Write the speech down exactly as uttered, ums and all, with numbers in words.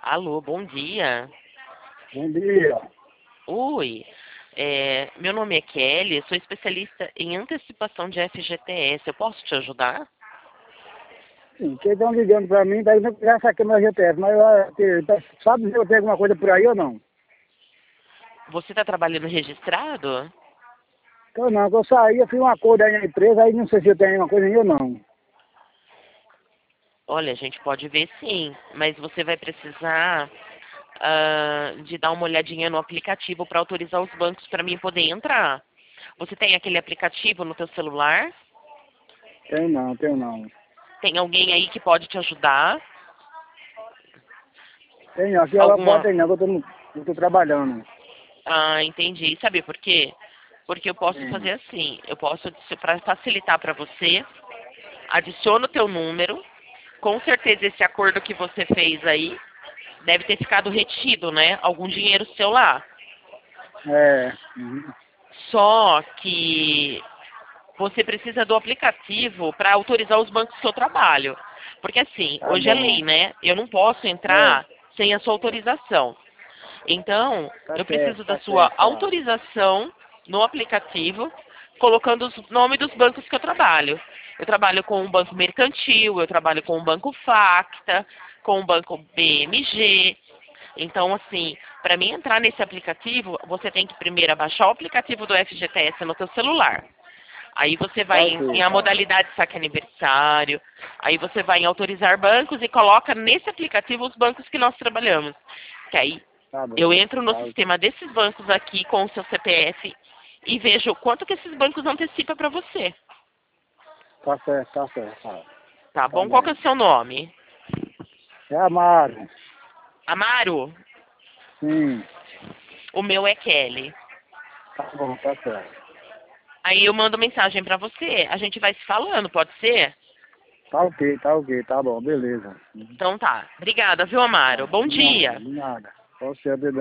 Alô, bom dia. Bom dia. Oi, é, meu nome é Kelly, sou especialista em antecipação de F G T S. Eu posso te ajudar? Sim, vocês estão ligando para mim, daí eu já saquei meu G P S, mas eu, te- tá- sabe se eu tenho alguma coisa por aí ou não? Você está trabalhando registrado? Eu não, que eu saí, eu fiz um acordo aí na empresa, aí não sei se eu tenho alguma coisa aí ou não. Olha, a gente pode ver sim, mas você vai precisar ah, de dar uma olhadinha no aplicativo para autorizar os bancos para mim poder entrar. Você tem aquele aplicativo no teu celular? Tenho não, tenho não. Tem alguém aí que pode te ajudar? Tenho, aqui ela pode Alguma... ter não, que eu tô, no- eu tô trabalhando. Ah, entendi. Sabe por quê? Porque eu posso Sim. fazer assim, eu posso, para facilitar para você, adiciona o teu número. Com certeza esse acordo que você fez aí deve ter ficado retido, né? Algum dinheiro seu lá. É. Uhum. Só que você precisa do aplicativo para autorizar os bancos que eu trabalho. Porque assim, Tá hoje é lei, bom. né? Eu não posso É, entrar sem a sua autorização. Então, tá eu certo, preciso da tá sua certo, tá. autorização no aplicativo, colocando os nomes dos bancos que eu trabalho. Eu trabalho com um banco mercantil, eu trabalho com um banco Facta, com um banco B M G. Então, assim, para mim entrar nesse aplicativo, você tem que primeiro baixar o aplicativo do F G T S no teu celular. Aí você Tá vai em, ok, em a tá. modalidade saque aniversário. Aí você vai em autorizar bancos e coloca nesse aplicativo os bancos que nós trabalhamos. Que aí Tá bom. eu entro no Tá, sistema desses bancos aqui com o seu C P F e vejo quanto que esses bancos antecipam para você. tá certo, tá certo, tá. Tá Tá bom? Qual que é bom. o seu nome? É Amaro. Amaro? Sim, O meu é Kelly. tá bom, tá certo. Aí eu mando mensagem para você. A gente vai se falando, pode ser? Tá ok, tá ok, tá bom, beleza. Então tá. Obrigada, viu, Amaro? Tá, Bom de nada, dia. de nada. Você é